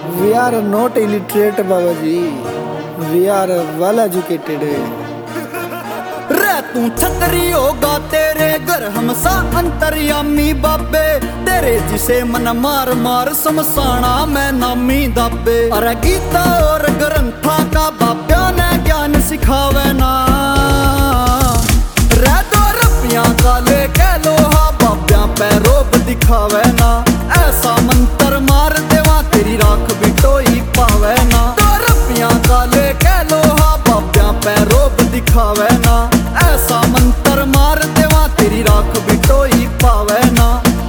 We are not illiterate, Babaji. We are well educated. रे तू छतरी होगा तेरे घर हम सा अंतर्यामी बाबे तेरे जिसे मन मार मार समसाना मैं नामी दाबे। अरे गीता और ग्रंथा का बाब्या ने ज्ञान सिखावे ना रे दो रपिया का लेके लोहा बाब्या पैरोब दिखावे ना। ऐसा मंत्र मार देवा तेरी राख भी टोई पावे ना। दो रपिया का लेके लोहा बाब्या पैरोब दिखावे ना। ऐसा मंत्र मार देवा तेरी राख भी टोई पावे ना।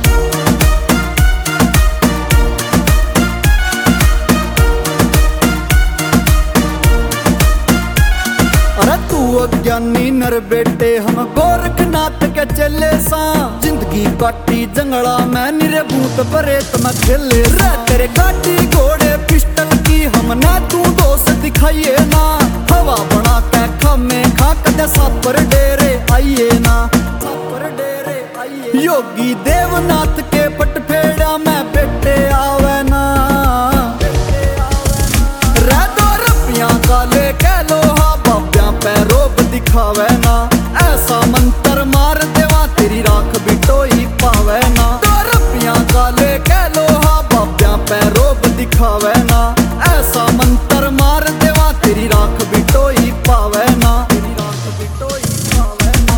अरे तू अज्ञानी नर बेटे हम गोरखनाथ के चले सा जिंदगी काटी जंगला में निरे भूत प्रेत में खेले रे तेरे काटी घोड़े पिस्टल की हमने तू दोस्त दिखाइए ना। हवा बना के खमे खा कदे सापर डेरे आइए ना। सापर डेरे आइए योगी देवनाथ के पटफेड़ा में बेटे आवे ना। रे दो रपिया का लेके लोहा बाब्या पैरोब दिखावे ना। ऐसा मंत्र मार देवा तेरी राख भी टोई पावे ना। दो रपिया का लेके लोहा बाब्या पैरोब दिखावे ना। ऐसा मंत्र मार देवा तेरी राख भी टोई पावे ना। तेरी राख भी टोई पावे ना।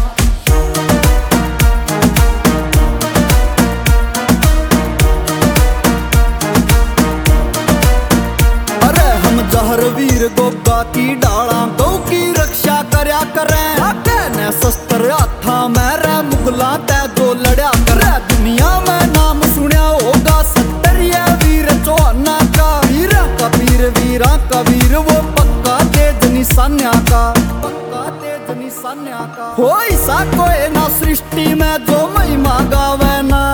अरे हम जहर वीर गोगा की डाला गौ की रक्षा करया करें ने शस्त्र हाथा में रे मुगला तै जो लड़या करे। दुनिया में नाम सुनया होगा सत्तरिया वीर चौहाना का। वीरा का वीर वीरा का वीर वो पक्का तेज निशान्या का। पक्का तेज निशान्या का हो ऐसा कोई ना सृष्टि में जो महिमा गावे ना।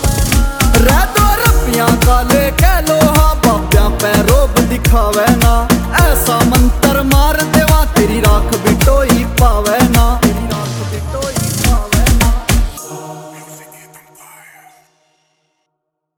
रे दो रपिया का लेके लोहा बाब्या पैरोब दिखावे ना।